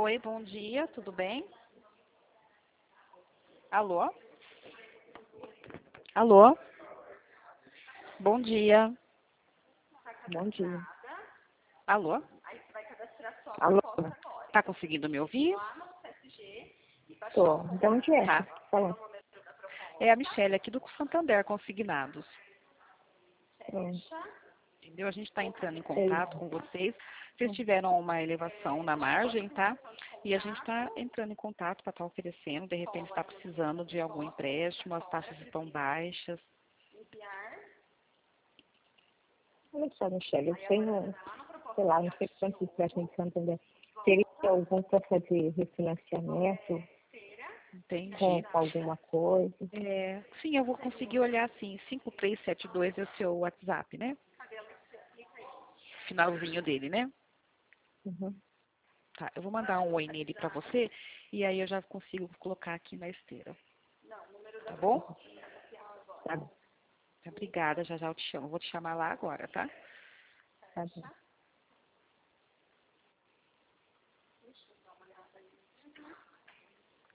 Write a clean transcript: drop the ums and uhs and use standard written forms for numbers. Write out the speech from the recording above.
Oi, bom dia, tudo bem? Alô? Alô? Bom dia. Bom dia. Alô? Alô? Tá conseguindo me ouvir? Tô. De onde é? Tá. Falando. É a Michelle aqui do Santander Consignados. Entendeu? A gente está entrando em Sei. contato com vocês. Vocês tiveram uma elevação na margem, tá? E a gente está entrando em contato para estar oferecendo. De repente está precisando de algum empréstimo, as taxas estão baixas. Olha só, Michelle, eu tenho, sei lá, não sei quantos empréstimos de Santander. Teria algum para fazer refinanciamento Entendi. com alguma coisa? Sim, eu vou conseguir olhar assim. 5372 é o seu WhatsApp, né? Finalzinho dele, né? Uhum. Tá, eu vou mandar um oi nele para você e aí eu já consigo colocar aqui na esteira. Tá bom? Tá bom. Obrigada, já já eu te chamo. Vou te chamar lá agora, tá? Tá bom.